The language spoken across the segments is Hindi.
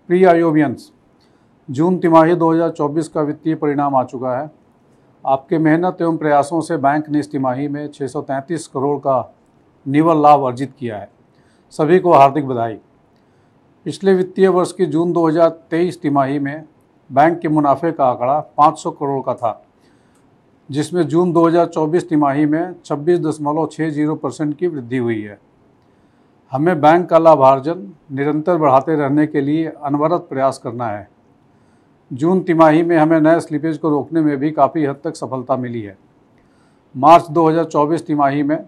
प्रिय आयोबियंस, जून तिमाही 2024 का वित्तीय परिणाम आ चुका है। आपके मेहनत एवं प्रयासों से बैंक ने इस तिमाही में 633 करोड़ का निव्वल लाभ अर्जित किया है। सभी को हार्दिक बधाई। पिछले वित्तीय वर्ष की जून 2023 तिमाही में बैंक के मुनाफे का आंकड़ा 500 करोड़ का था, जिसमें जून 2024 तिमाही में 26.60% की वृद्धि हुई है। हमें बैंक का लाभार्जन निरंतर बढ़ाते रहने के लिए अनवरत प्रयास करना है। जून तिमाही में हमें नए स्लिपेज को रोकने में भी काफ़ी हद तक सफलता मिली है। मार्च 2024 तिमाही में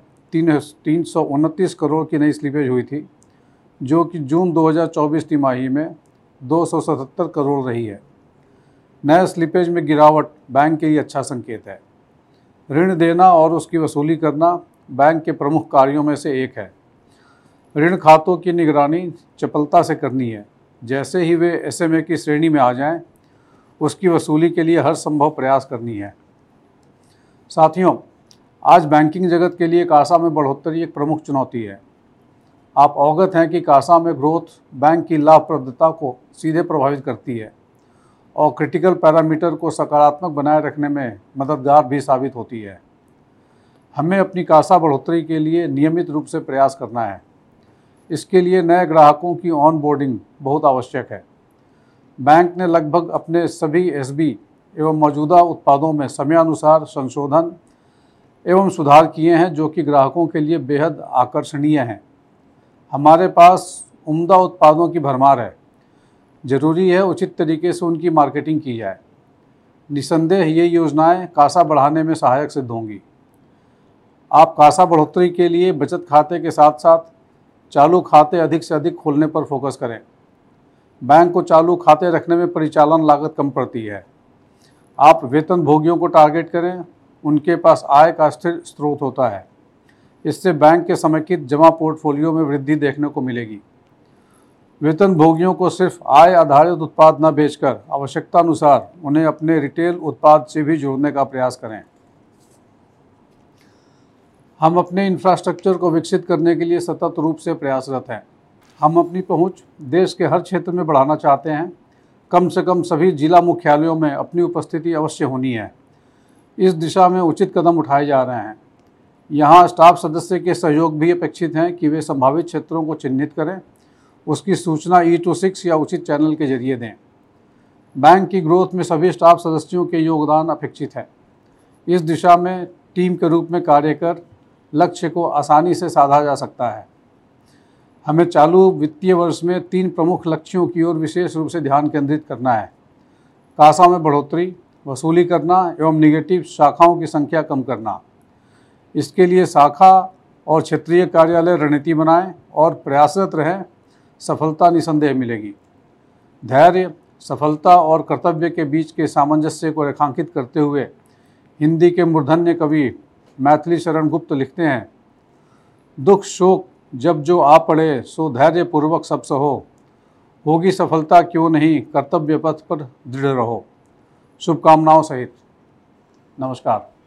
329 करोड़ की नई स्लिपेज हुई थी, जो कि जून 2024 तिमाही में 277 करोड़ रही है। नए स्लिपेज में गिरावट बैंक के लिए अच्छा संकेत है। ऋण देना और उसकी वसूली करना बैंक के प्रमुख कार्यों में से एक है। ऋण खातों की निगरानी चपलता से करनी है। जैसे ही वे SMA की श्रेणी में आ जाएं, उसकी वसूली के लिए हर संभव प्रयास करनी है। साथियों, आज बैंकिंग जगत के लिए कासा में बढ़ोतरी एक प्रमुख चुनौती है। आप अवगत हैं कि कासा में ग्रोथ बैंक की लाभप्रदता को सीधे प्रभावित करती है और क्रिटिकल पैरामीटर को सकारात्मक बनाए रखने में मददगार भी साबित होती है। हमें अपनी कासा बढ़ोतरी के लिए नियमित रूप से प्रयास करना है। इसके लिए नए ग्राहकों की ऑन बोर्डिंग बहुत आवश्यक है। बैंक ने लगभग अपने सभी SB एवं मौजूदा उत्पादों में समयानुसार संशोधन एवं सुधार किए हैं, जो कि ग्राहकों के लिए बेहद आकर्षणीय हैं। हमारे पास उम्दा उत्पादों की भरमार है। जरूरी है उचित तरीके से उनकी मार्केटिंग की जाए। निसंदेह ये योजनाएं कासा बढ़ाने में सहायक सिद्ध होंगी। आप कासा बढ़ोतरी के लिए बचत खाते के साथ साथ चालू खाते अधिक से अधिक खोलने पर फोकस करें। बैंक को चालू खाते रखने में परिचालन लागत कम पड़ती है। आप वेतन भोगियों को टारगेट करें, उनके पास आय का स्थिर स्रोत होता है। इससे बैंक के समेकित जमा पोर्टफोलियो में वृद्धि देखने को मिलेगी। वेतन भोगियों को सिर्फ आय आधारित उत्पाद न बेचकर आवश्यकता अनुसार उन्हें अपने रिटेल उत्पाद से भी जोड़ने का प्रयास करें। हम अपने इंफ्रास्ट्रक्चर को विकसित करने के लिए सतत रूप से प्रयासरत हैं। हम अपनी पहुंच देश के हर क्षेत्र में बढ़ाना चाहते हैं। कम से कम सभी जिला मुख्यालयों में अपनी उपस्थिति अवश्य होनी है। इस दिशा में उचित कदम उठाए जा रहे हैं। यहाँ स्टाफ सदस्य के सहयोग भी अपेक्षित हैं कि वे संभावित क्षेत्रों को चिन्हित करें, उसकी सूचना E26 या उचित चैनल के जरिए दें। बैंक की ग्रोथ में सभी स्टाफ सदस्यों के योगदान अपेक्षित है। इस दिशा में टीम के रूप में कार्य कर लक्ष्य को आसानी से साधा जा सकता है। हमें चालू वित्तीय वर्ष में 3 प्रमुख लक्ष्यों की ओर विशेष रूप से ध्यान केंद्रित करना है। कासा में बढ़ोतरी, वसूली करना एवं निगेटिव शाखाओं की संख्या कम करना। इसके लिए शाखा और क्षेत्रीय कार्यालय रणनीति बनाएं और प्रयासरत रहें। सफलता निसंदेह मिलेगी। धैर्य, सफलता और कर्तव्य के बीच के सामंजस्य को रेखांकित करते हुए हिंदी के मूर्धन्य कवि मैथिली शरण गुप्त लिखते हैं, दुख शोक जब जो आ पड़े सो धैर्य पूर्वक सब सहो, होगी सफलता क्यों नहीं कर्तव्य पथ पर दृढ़ रहो। शुभकामनाओं सहित नमस्कार।